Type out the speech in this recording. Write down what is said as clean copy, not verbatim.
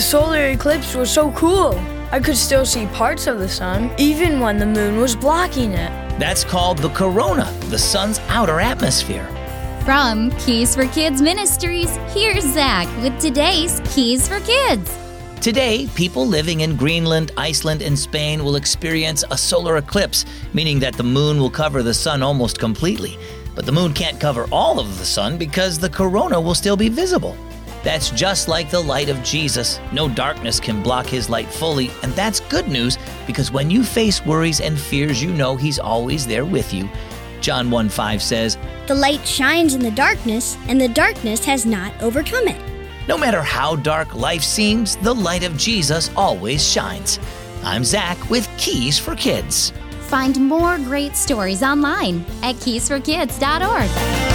The solar eclipse was so cool. I could still see parts of the sun, even when the moon was blocking it. That's called the corona, the sun's outer atmosphere. From Keys for Kids Ministries, here's Zach with today's Keys for Kids. Today, people living in Greenland, Iceland, and Spain will experience a solar eclipse, meaning that the moon will cover the sun almost completely. But the moon can't cover all of the sun because the corona will still be visible. That's just like the light of Jesus. No darkness can block his light fully, and that's good news because when you face worries and fears, you know he's always there with you. John 1:5 says, "The light shines in the darkness, and the darkness has not overcome it." no matter how dark life seems, the light of Jesus always shines. I'm Zach with Keys for Kids. Find more great stories online at keysforkids.org.